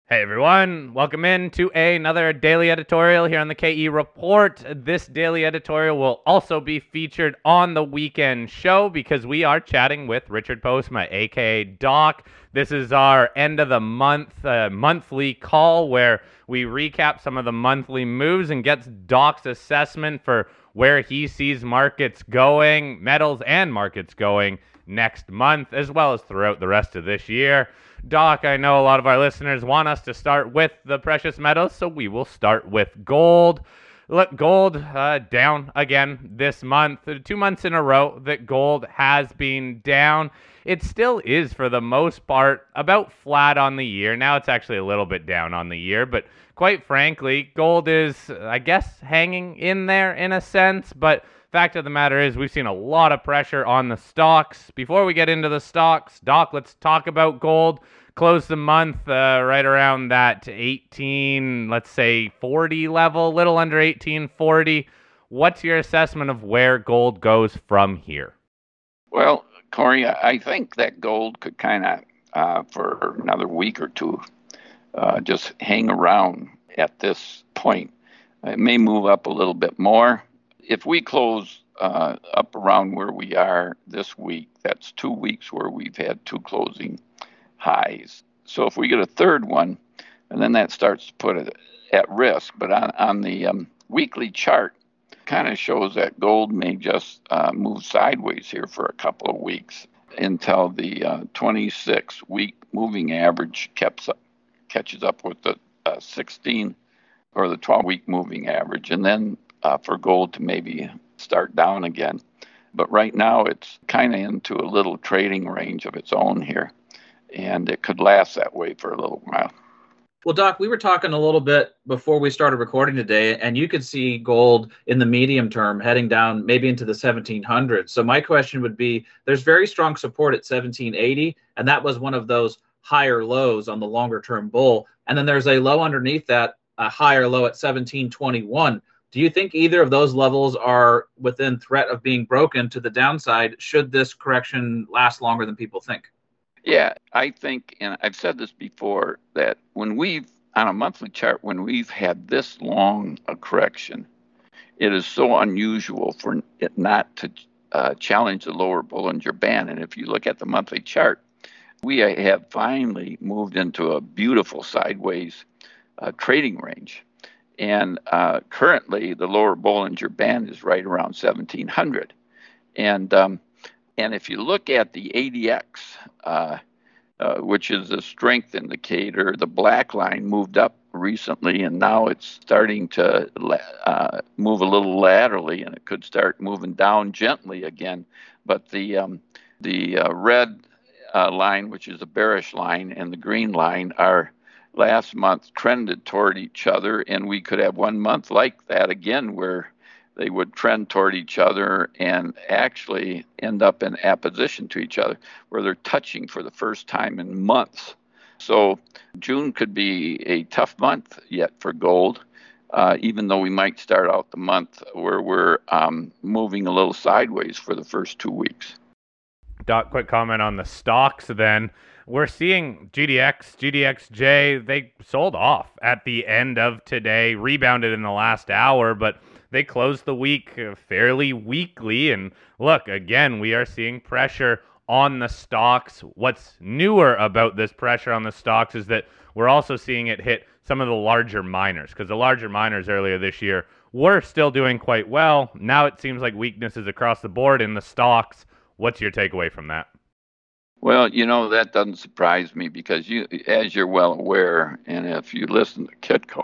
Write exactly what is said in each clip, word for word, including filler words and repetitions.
Hey everyone, welcome in to another daily editorial here on the K E Report. This daily editorial will also be featured on the weekend show because we are chatting with Richard Postma, aka Doc. This is our end of the month uh, monthly call where we recap some of the monthly moves and gets Doc's assessment for where he sees markets going, metals and markets going next month, as well as throughout the rest of this year. Doc, I know a lot of our listeners want us to start with the precious metals, so we will start with gold. Look, gold uh, down again this month. Two months in a row that gold has been down. It still is, for the most part, about flat on the year. Now it's actually a little bit down on the year, but quite frankly, gold is, I guess, hanging in there in a sense, but fact of the matter is we've seen a lot of pressure on the stocks. Before we get into the stocks, Doc, let's talk about gold. Close the month uh, right around that eighteen, let's say forty level, a little under eighteen forty. What's your assessment of where gold goes from here? Well, Corey, I think that gold could kind of, uh, for another week or two, uh, just hang around at this point. It may move up a little bit more. If we close uh, up around where we are this week, that's two weeks where we've had two closing highs. So if we get a third one, and then that starts to put it at risk. But on, on the um, weekly chart, kind of shows that gold may just uh, move sideways here for a couple of weeks until the uh, twenty-six week moving average kept up, catches up with the uh, sixteen or the twelve week moving average, and then uh, for gold to maybe start down again. But right now it's kind of into a little trading range of its own here, and it could last that way for a little while. Well, Doc, we were talking a little bit before we started recording today, and you could see gold in the medium term heading down maybe into the seventeen hundreds. So my question would be, there's very strong support at seventeen eighty, and that was one of those higher lows on the longer term bull. And then there's a low underneath that, a higher low at seventeen twenty-one. Do you think either of those levels are within threat of being broken to the downside should this correction last longer than people think? Yeah, I think, and I've said this before, that when we've, on a monthly chart, when we've had this long a correction, it is so unusual for it not to uh, challenge the lower Bollinger Band. And if you look at the monthly chart, we have finally moved into a beautiful sideways uh, trading range. And uh, currently, the lower Bollinger Band is right around seventeen hundred. And um, And if you look at the A D X, uh, uh, which is a strength indicator, the black line moved up recently, and now it's starting to uh, move a little laterally, and it could start moving down gently again. But the um, the uh, red uh, line, which is a bearish line, and the green line are last month trended toward each other, and we could have one month like that again where they would trend toward each other and actually end up in apposition to each other, where they're touching for the first time in months. So June could be a tough month yet for gold, uh, even though we might start out the month where we're um, moving a little sideways for the first two weeks. Doc, quick comment on the stocks then. We're seeing G D X, G D X J, they sold off at the end of today, rebounded in the last hour, but they closed the week fairly weakly. And look, again, we are seeing pressure on the stocks. What's newer about this pressure on the stocks is that we're also seeing it hit some of the larger miners, because the larger miners earlier this year were still doing quite well. Now it seems like weakness is across the board in the stocks. What's your takeaway from that? Well, you know, that doesn't surprise me because, you, as you're well aware, and if you listen to Kitco,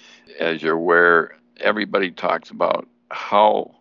as you're aware, everybody talks about how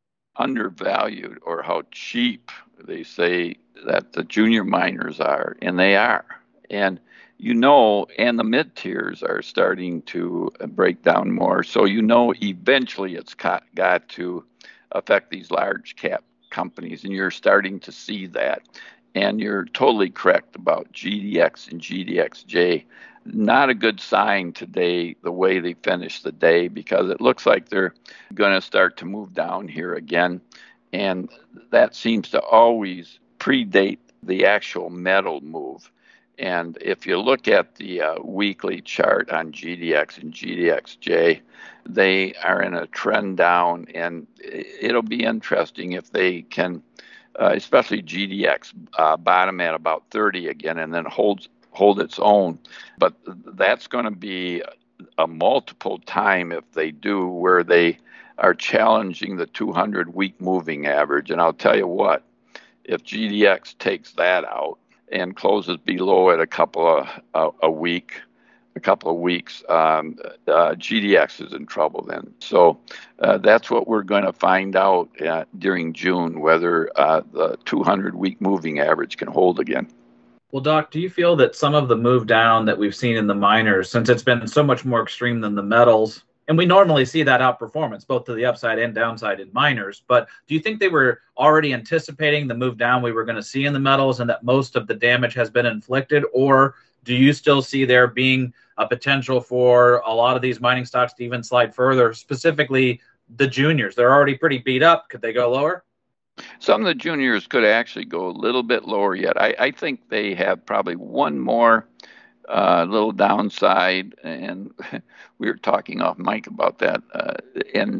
undervalued or how cheap they say that the junior miners are, and they are. And you know, and the mid tiers are starting to break down more. So you know, eventually it's got, got to affect these large cap companies, and you're starting to see that. And you're totally correct about G D X and G D X J. Not a good sign today, the way they finished the day, because it looks like they're going to start to move down here again. And that seems to always predate the actual metal move. And if you look at the uh, weekly chart on G D X and G D X J, they are in a trend down, and it'll be interesting if they can, uh, especially G D X, uh, bottom at about thirty again and then holds hold its own. But that's going to be a multiple time if they do, where they are challenging the two hundred week moving average. And I'll tell you what, if G D X takes that out and closes below it a couple of a, a week, a couple of weeks, um, uh, G D X is in trouble then. So uh, that's what we're going to find out uh, during June, whether uh, the two hundred week moving average can hold again. Well, Doc, do you feel that some of the move down that we've seen in the miners, since it's been so much more extreme than the metals, and we normally see that outperformance both to the upside and downside in miners, but do you think they were already anticipating the move down we were going to see in the metals and that most of the damage has been inflicted? Or do you still see there being a potential for a lot of these mining stocks to even slide further, specifically the juniors? They're already pretty beat up. Could they go lower? Some of the juniors could actually go a little bit lower yet. I, I think they have probably one more uh, little downside, and we were talking off mic about that. Uh, and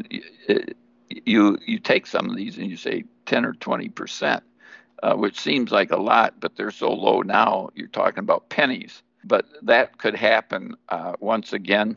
you you take some of these and you say ten or twenty percent, uh, which seems like a lot, but they're so low now. You're talking about pennies, but that could happen uh, once again,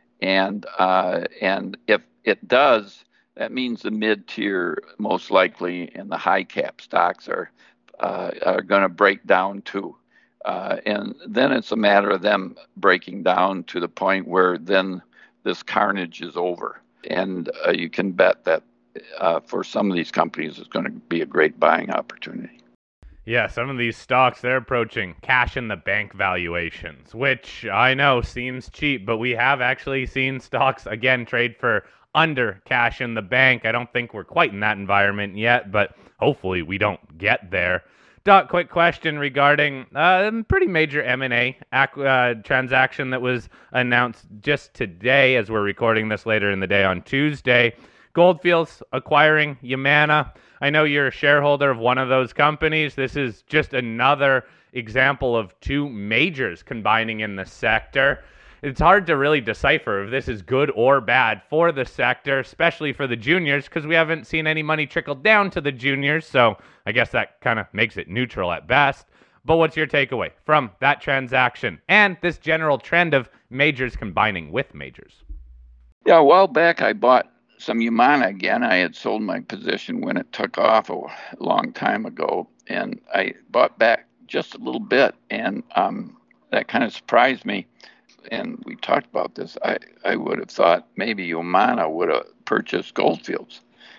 and uh, and if it does, that means the mid-tier, most likely, and the high-cap stocks are uh, are going to break down too. Uh, and then it's a matter of them breaking down to the point where then this carnage is over. And uh, you can bet that uh, for some of these companies, it's going to be a great buying opportunity. Yeah, some of these stocks, they're approaching cash in the bank valuations, which I know seems cheap, but we have actually seen stocks, again, trade for under cash in the bank. I don't think we're quite in that environment yet, but hopefully we don't get there. Doc, quick question regarding a uh, pretty major M and A uh, transaction that was announced just today as we're recording this later in the day on Tuesday. Gold Fields acquiring Yamana. I know you're a shareholder of one of those companies. This is just another example of two majors combining in the sector. It's hard to really decipher if this is good or bad for the sector, especially for the juniors, because we haven't seen any money trickle down to the juniors, so I guess that kind of makes it neutral at best. But what's your takeaway from that transaction and this general trend of majors combining with majors? Yeah, a while back I bought some Yamana again. I had sold my position when it took off a long time ago, and I bought back just a little bit, and um, that kind of surprised me. And we talked about this. I, I would have thought maybe Yamana would have purchased Gold Fields.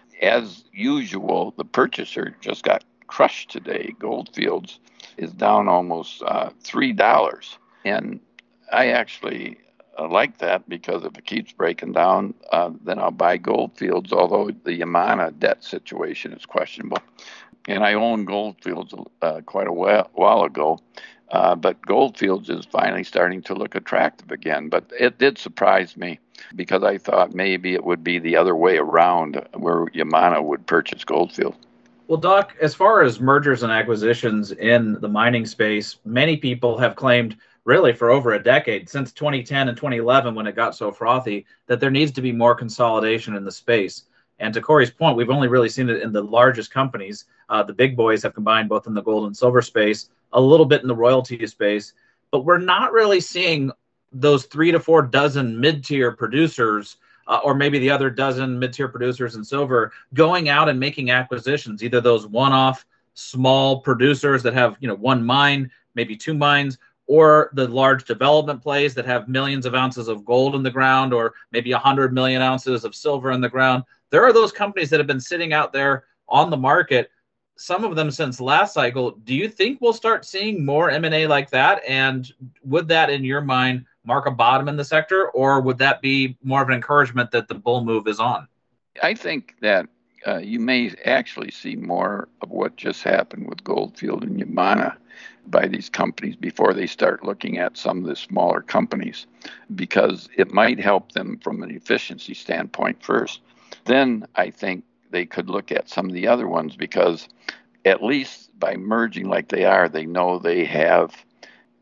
As usual, the purchaser just got crushed today. Gold Fields is down almost uh, three dollars. And I actually uh, like that, because if it keeps breaking down, uh, then I'll buy Gold Fields, although the Yamana debt situation is questionable. And I owned Gold Fields uh, quite a while, while ago. Uh, but Gold Fields is finally starting to look attractive again. But it did surprise me, because I thought maybe it would be the other way around, where Yamana would purchase Gold Fields. Well, Doc, as far as mergers and acquisitions in the mining space, many people have claimed, really for over a decade, since twenty ten and twenty eleven when it got so frothy, that there needs to be more consolidation in the space. And to Corey's point, we've only really seen it in the largest companies. Uh, the big boys have combined both in the gold and silver space, a little bit in the royalty space, but we're not really seeing those three to four dozen mid-tier producers, uh, or maybe the other dozen mid-tier producers in silver, going out and making acquisitions, either those one-off small producers that have, you know, one mine, maybe two mines, or the large development plays that have millions of ounces of gold in the ground, or maybe one hundred million ounces of silver in the ground. There are those companies that have been sitting out there on the market, some of them since last cycle. Do you think we'll start seeing more M and A like that? And would that, in your mind, mark a bottom in the sector, or would that be more of an encouragement that the bull move is on? I think that uh, you may actually see more of what just happened with Goldfield and Yamana by these companies before they start looking at some of the smaller companies, because it might help them from an efficiency standpoint first. Then I think they could look at some of the other ones, because at least by merging like they are, they know they have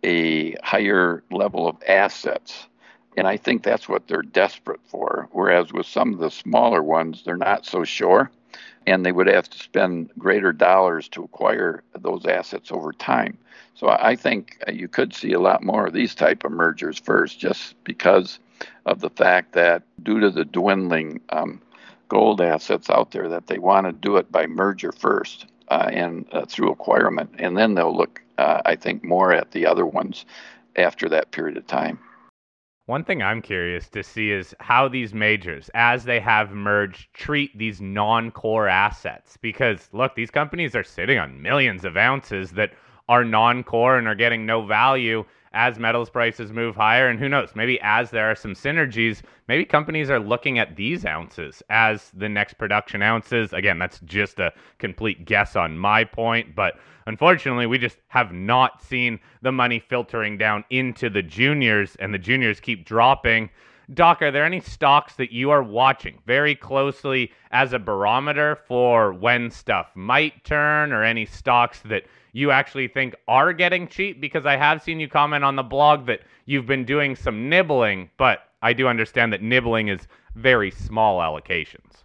a higher level of assets. And I think that's what they're desperate for. Whereas with some of the smaller ones, they're not so sure. And they would have to spend greater dollars to acquire those assets over time. So I think you could see a lot more of these type of mergers first, just because of the fact that due to the dwindling um, gold assets out there, that they want to do it by merger first uh, and uh, through acquirement. And then they'll look, uh, I think, more at the other ones after that period of time. One thing I'm curious to see is how these majors, as they have merged, treat these non-core assets. Because, look, these companies are sitting on millions of ounces that are non-core and are getting no value as metals prices move higher. And who knows, maybe as there are some synergies, maybe companies are looking at these ounces as the next production ounces. Again, that's just a complete guess on my point, but unfortunately, we just have not seen the money filtering down into the juniors, and the juniors keep dropping. Doc, are there any stocks that you are watching very closely as a barometer for when stuff might turn, or any stocks that you actually think are getting cheap? Because I have seen you comment on the blog that you've been doing some nibbling, but I do understand that nibbling is very small allocations.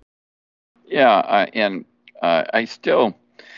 Yeah, uh, and uh, I still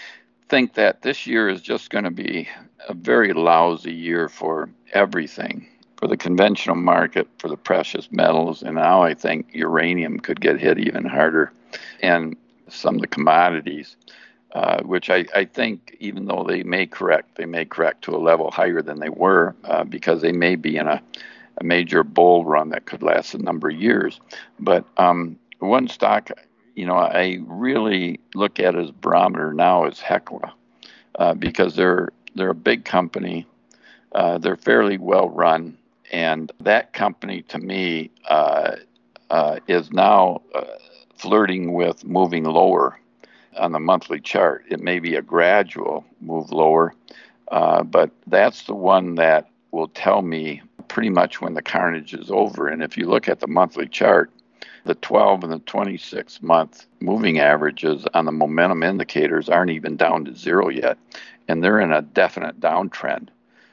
think that this year is just going to be a very lousy year for everything, for the conventional market, for the precious metals, and now I think uranium could get hit even harder, and some of the commodities. Uh, which I, I think, even though they may correct, they may correct to a level higher than they were uh, because they may be in a, a major bull run that could last a number of years. But um, one stock, you know, I really look at as barometer now is Hecla uh, because they're they're a big company, uh, they're fairly well run, and that company to me uh, uh, is now uh, flirting with moving lower on the monthly chart. It may be a gradual move lower, uh, but that's the one that will tell me pretty much when the carnage is over. And if you look at the monthly chart, the twelve and the twenty-six month moving averages on the momentum indicators aren't even down to zero yet, and they're in a definite downtrend.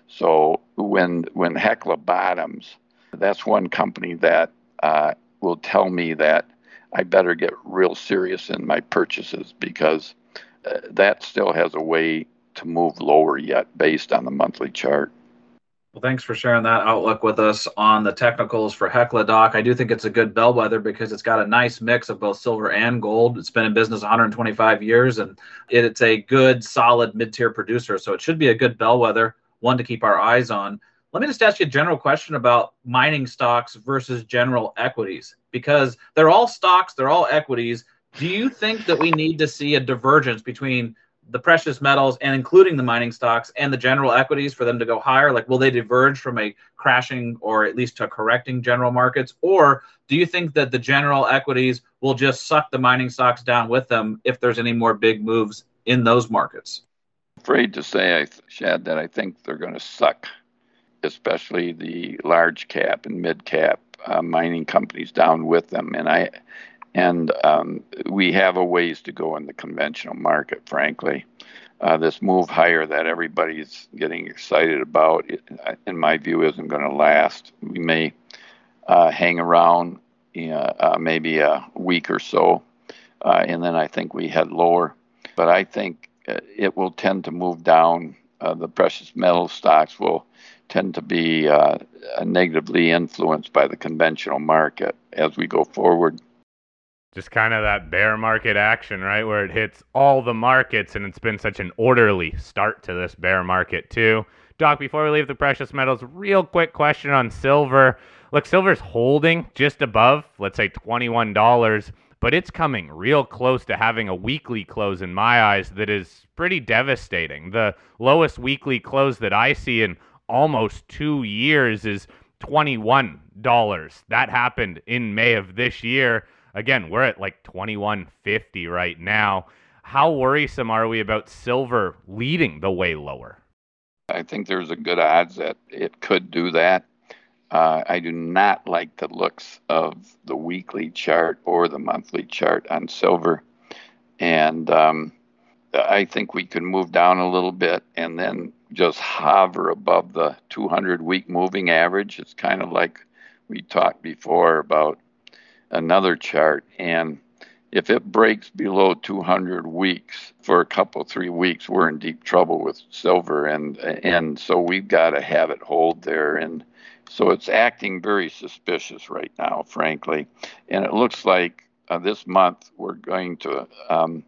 So when when Hecla bottoms, that's one company that uh, will tell me that I better get real serious in my purchases, because uh, that still has a way to move lower yet based on the monthly chart. Well, thanks for sharing that outlook with us on the technicals for Hecla, Doc. I do think it's a good bellwether because it's got a nice mix of both silver and gold. It's been in business one hundred twenty-five years, and it's a good, solid mid-tier producer. So it should be a good bellwether, one to keep our eyes on. Let me just ask you a general question about mining stocks versus general equities, because they're all stocks, they're all equities. Do you think that we need to see a divergence between the precious metals and including the mining stocks and the general equities for them to go higher? Like, will they diverge from a crashing or at least to correcting general markets? Or do you think that the general equities will just suck the mining stocks down with them if there's any more big moves in those markets? Afraid to say, I Shad, that I think they're going to suck, especially the large cap and mid cap uh, mining companies down with them. And I, and um, we have a ways to go in the conventional market, frankly. Uh, this move higher that everybody's getting excited about, it, in my view, isn't going to last. We may uh, hang around, you know, uh, maybe a week or so, uh, and then I think we head lower. But I think it will tend to move down. Uh, the precious metal stocks will tend to be uh, negatively influenced by the conventional market as we go forward. Just kind of that bear market action, right, where it hits all the markets, and it's been such an orderly start to this bear market too. Doc, before we leave the precious metals, real quick question on silver. Look, silver's holding just above, let's say, twenty-one dollars, but it's coming real close to having a weekly close in my eyes that is pretty devastating. The lowest weekly close that I see in almost two years is twenty-one dollars. That happened in May of this year. Again, we're at like twenty-one fifty right now. How worrisome are we about silver leading the way lower? I think there's a good odds that it could do that. Uh, I do not like the looks of the weekly chart or the monthly chart on silver. And um, I think we could move down a little bit and then just hover above the two hundred week moving average. It's kind of like we talked before about another chart. And if it breaks below two hundred weeks for a couple, three weeks, we're in deep trouble with silver. And, and so we've got to have it hold there. And so it's acting very suspicious right now, frankly. And it looks like uh, this month we're going to um,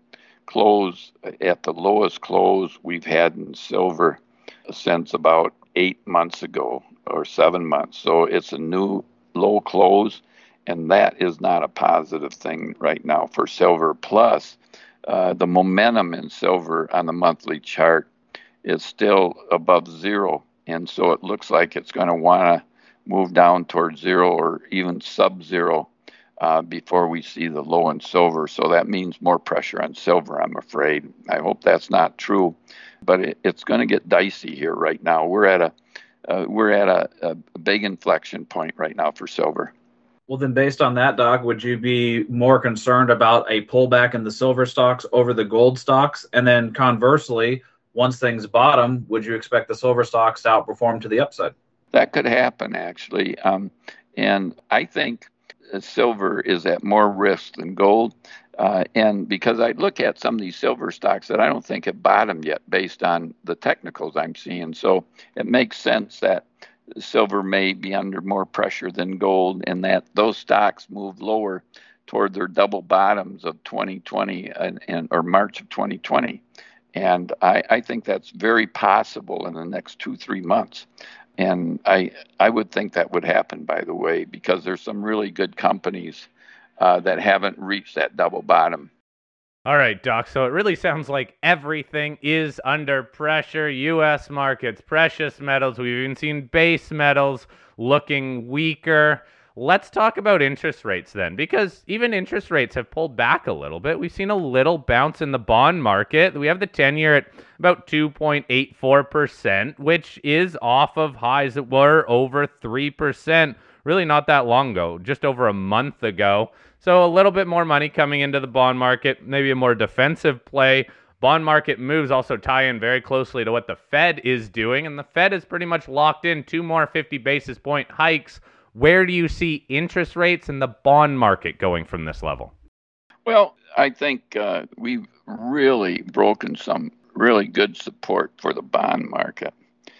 close at the lowest close we've had in silver since about eight months ago or seven months. So it's a new low close, and that is not a positive thing right now for silver. Plus, uh, the momentum in silver on the monthly chart is still above zero, and so it looks like it's going to want to move down towards zero or even sub-zero uh, before we see the low in silver. So that means more pressure on silver, I'm afraid. I hope that's not true, but it, it's going to get dicey here right now. We're at a uh, we're at a, a big inflection point right now for silver. Well, then based on that, Doc, would you be more concerned about a pullback in the silver stocks over the gold stocks? And then conversely, once things bottom, would you expect the silver stocks to outperform to the upside? That could happen, actually. Um, and I think silver is at more risk than gold. Uh, and because I look at some of these silver stocks that I don't think have bottomed yet based on the technicals I'm seeing. So it makes sense that silver may be under more pressure than gold, and that those stocks move lower toward their double bottoms of twenty twenty and, and or March of twenty twenty. And I, I think that's very possible in the next two, three months. And I I would think that would happen, by the way, because there's some really good companies uh, that haven't reached that double bottom. All right, Doc. So it really sounds like everything is under pressure. U S markets, precious metals. We've even seen base metals looking weaker. Let's talk about interest rates then, because even interest rates have pulled back a little bit. We've seen a little bounce in the bond market. We have the ten-year at about two point eight four percent, which is off of highs that were over three percent really not that long ago, just over a month ago. So a little bit more money coming into the bond market, maybe a more defensive play. Bond market moves also tie in very closely to what the Fed is doing, and the Fed is pretty much locked in two more fifty basis point hikes. Where do you see interest rates and the bond market going from this level? Well, I think uh, we've really broken some really good support for the bond market.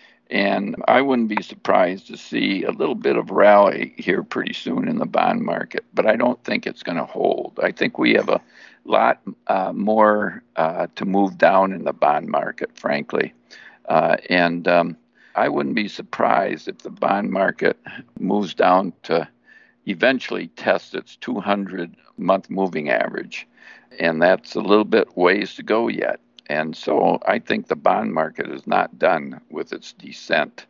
And I wouldn't be surprised to see a little bit of rally here pretty soon in the bond market, but I don't think it's going to hold. I think we have a lot uh, more uh, to move down in the bond market, frankly. Uh, and um, I wouldn't be surprised if the bond market moves down to eventually test its two hundred month moving average. And that's a little bit ways to go yet. And so I think the bond market is not done with its descent.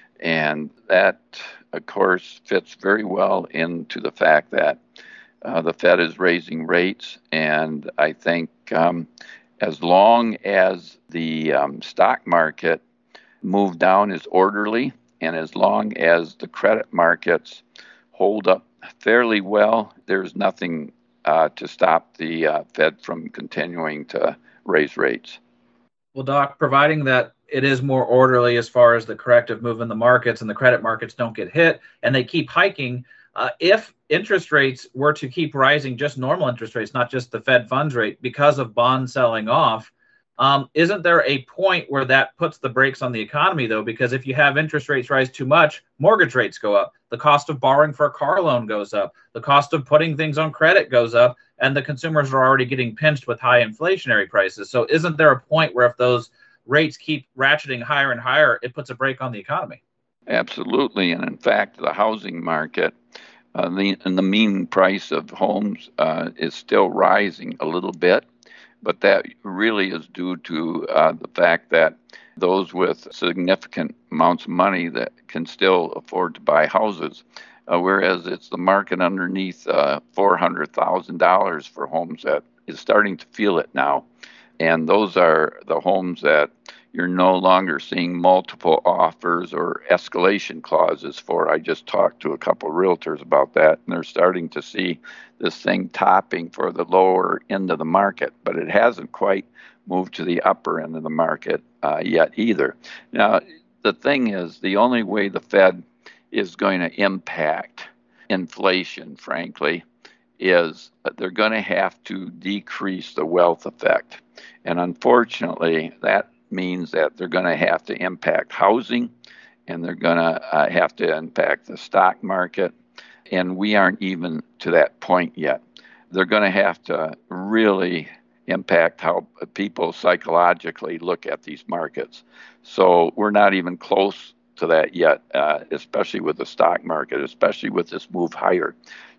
And that, of course, fits very well into the fact that uh, the Fed is raising rates. And I think um, as long as the um, stock market move down is orderly, and as long as the credit markets hold up fairly well, there's nothing uh, to stop the uh, Fed from continuing to raise rates. Well, Doc, providing that it is more orderly as far as the corrective move in the markets and the credit markets don't get hit and they keep hiking, uh, if interest rates were to keep rising, just normal interest rates, not just the Fed funds rate, because of bonds selling off, um, isn't there a point where that puts the brakes on the economy, though? Because if you have interest rates rise too much, mortgage rates go up. The cost of borrowing for a car loan goes up. The cost of putting things on credit goes up. And the consumers are already getting pinched with high inflationary prices. So isn't there a point where if those rates keep ratcheting higher and higher, it puts a brake on the economy? Absolutely. And in fact, the housing market, uh, the, and the mean price of homes uh, is still rising a little bit. But that really is due to uh, the fact that those with significant amounts of money that can still afford to buy houses, uh, whereas it's the market underneath uh, four hundred thousand dollars for homes that is starting to feel it now. And those are the homes that you're no longer seeing multiple offers or escalation clauses for. I just talked to a couple of realtors about that, and they're starting to see this thing topping for the lower end of the market, but it hasn't quite move to the upper end of the market uh, yet either. Now, the thing is, the only way the Fed is going to impact inflation, frankly, is they're going to have to decrease the wealth effect. And unfortunately, that means that they're going to have to impact housing, and they're going to uh, have to impact the stock market. And we aren't even to that point yet. They're going to have to really impact how people psychologically look at these markets. So we're not even close to that yet, uh, especially with the stock market, especially with this move higher.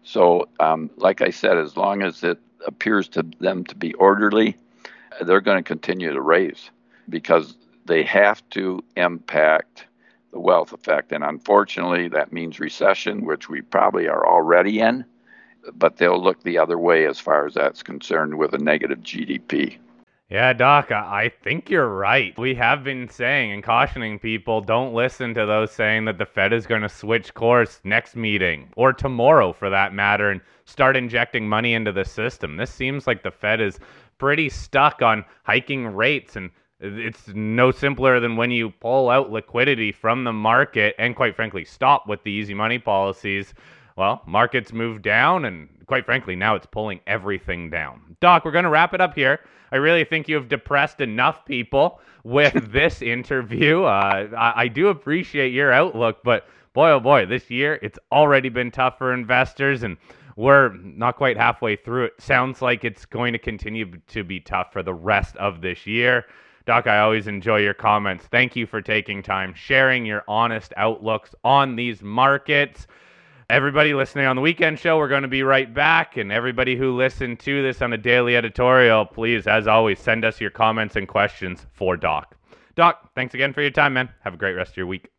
So um, like I said, as long as it appears to them to be orderly, they're going to continue to raise because they have to impact the wealth effect. And unfortunately, that means recession, which we probably are already in, but they'll look the other way as far as that's concerned with a negative G D P. Yeah, Doc, I think you're right. We have been saying and cautioning people, don't listen to those saying that the Fed is going to switch course next meeting or tomorrow for that matter and start injecting money into the system. This seems like the Fed is pretty stuck on hiking rates, and it's no simpler than when you pull out liquidity from the market and, quite frankly, stop with the easy money policies. Well, markets move down, and quite frankly, now it's pulling everything down. Doc, we're going to wrap it up here. I really think you have depressed enough people with this interview. Uh, I, I do appreciate your outlook, but boy, oh boy, this year it's already been tough for investors, and we're not quite halfway through it. Sounds like it's going to continue to be tough for the rest of this year. Doc, I always enjoy your comments. Thank you for taking time, sharing your honest outlooks on these markets. Everybody listening on the weekend show, we're going to be right back. And everybody who listened to this on a daily editorial, please, as always, send us your comments and questions for Doc. Doc, thanks again for your time, man. Have a great rest of your week.